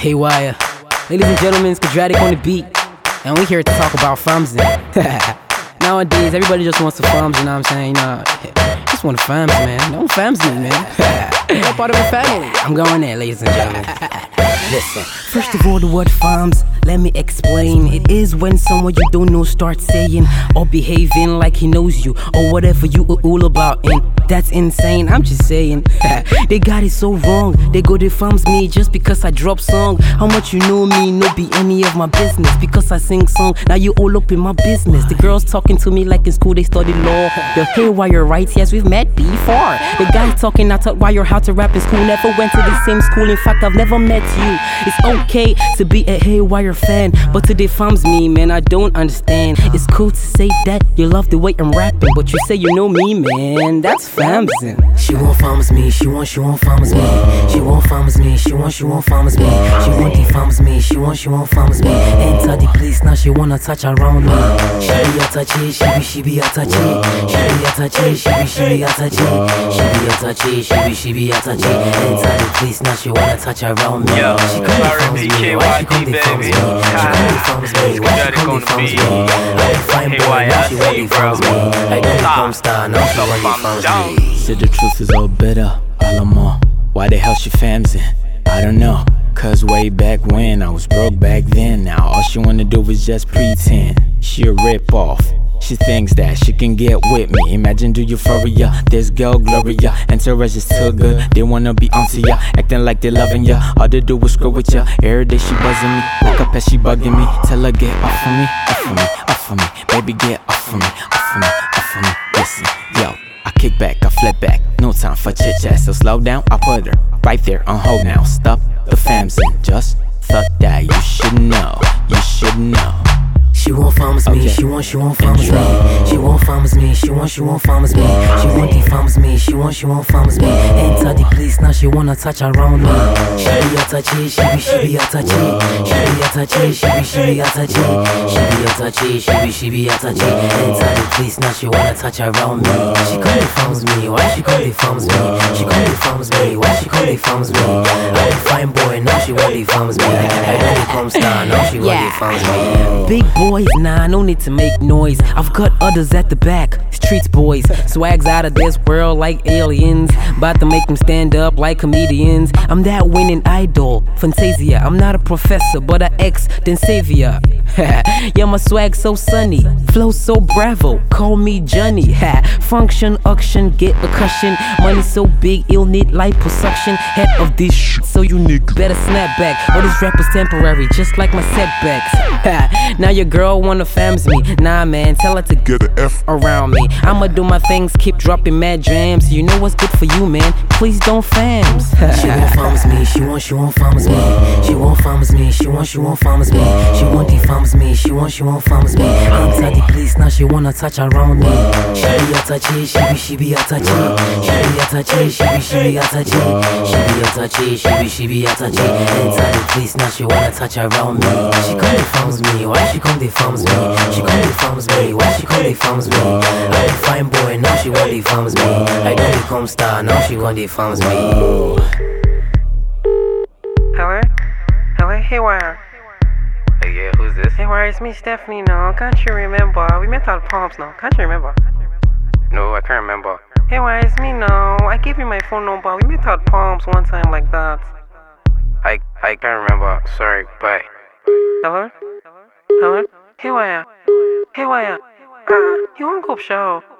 Haywire. Ladies and gentlemen, it's Quadratic on the beat, and we're here to talk about Famsin. Nowadays, everybody just wants to Fams, you know what I'm saying? Just want to Fams, man. No Famsin, man. I'm part of a family. I'm going there, ladies and gentlemen. Listen. First of all, the word Fams, let me explain. It is when someone you don't know starts saying or behaving like he knows you, or whatever you are all about, and that's insane. I'm just saying. They got it so wrong. They go to Fams me just because I drop song. How much you know me, no be any of my business. Because I sing song, now you all up in my business. The girls talking to me like in school they studied law. The Haywire writes, yes, we've met before. The guy talking, I taught Wire how to rap in school. Never went to the same school, in fact I've never met you. It's okay to be a Haywire fan, but to defams me, man, I don't understand. It's cool to say that you love the way I'm rapping, but you say you know me, man, that's Famsin. She won't Fams me, she won't Fams me. She won't Fams me, she won't Fams me. She won't defams me, she won't Fams me. Enter the place, now she wanna touch around me. She be a touchy, she be a touchy. She be a touchy, she be a touchy. She be a touchy, she be a touchy. Enter the place, now she wanna touch around me. She come defams me, why she come defams me? She come defams me, why she come defams me? I'm fine boy, now she won't defams me. I don't become star, now she won't defams me. Said the truth is all bitter, all more. Why the hell she Famsin? I don't know. Cause way back when I was broke back then. Now all she wanna do is just pretend. She a rip off. She thinks that she can get with me. Imagine the euphoria, this girl Gloria. Entourage is too good, they wanna be onto ya, acting like they loving ya. All they do is screw with ya. Every day she buzzing me, wake up as she bugging me. Tell her get off of me, off of me, off of me. Baby get off of me, off of me, off of me. Listen, yo, I kick back, I flip back. No time for chit chat, so slow down. I put her right there on hold now. Stop the Famsin, just thought that you should know, you should know. She won't Fams me, she won't Fams me. She won't Fams me, she won't Fams me. She won't defams me, she won't Fams me. Enter the place, now she wanna touch around me. She be a touchy, she be a touchy. She be a touchy, she be a touchy. She be a touchy, she be a touchy. Enter the place, now she wanna touch around me. She come defams me, why she come defams me? She come defams me, why she come defams me? I'm a fine boy, now she won't defams me. I don't become star, now she won't defams me. Big boys, nah, no need to make noise. I've got others at the back, streets boys. Swags out of this world like aliens, about to make them stand up like comedians. I'm that winning idol, Fantasia. I'm not a professor, but an ex, then savior. Yeah, my swag so sunny, flow so bravo, call me Johnny. Function, auction, get a cushion. Money so big, it'll need liposuction. Head of this so unique, better snap back. All this rap is temporary, just like my setbacks. Now your girl wanna Fams me, nah man, tell her to get the F around me. I'ma do my things, keep dropping mad jams. You know what's good for you, man, please don't Fams. She won't Fams me, she won't Fams me. She won't Fams me, she won't Fams me. She won't defams me, she won't Fams me. Enter the place, now she wanna touch around me. She be a touchy, she be a touchy. She be a touchy, she be a touchy. She be a touchy, she be a touchy. Enter the place, now she wanna touch around me. She come defams me, why she come defams me? She come defams me, why she come defams me? I'm a fine boy, now she won't defams me. I don't become star, now she won't defams me. Hello? Hello? Haywire. Yeah, who's this? Haywire, it's me, Stephanie now. Can't you remember? We met at Palms now. Can't you remember? No, I can't remember. Haywire, it's me now. I gave you my phone number. We met at Palms one time like that. I can't remember. Sorry, bye. Hello? Hello? Haywire. Haywire. You won't go up show.